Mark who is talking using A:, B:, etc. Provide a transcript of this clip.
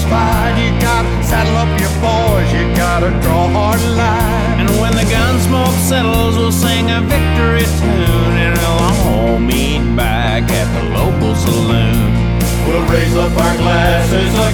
A: fight, you gotta saddle up your boys, you gotta draw a hard line.
B: And when the gun smoke settles, we'll sing a victory tune, and we'll all meet back at the local saloon.
A: We'll raise up our glasses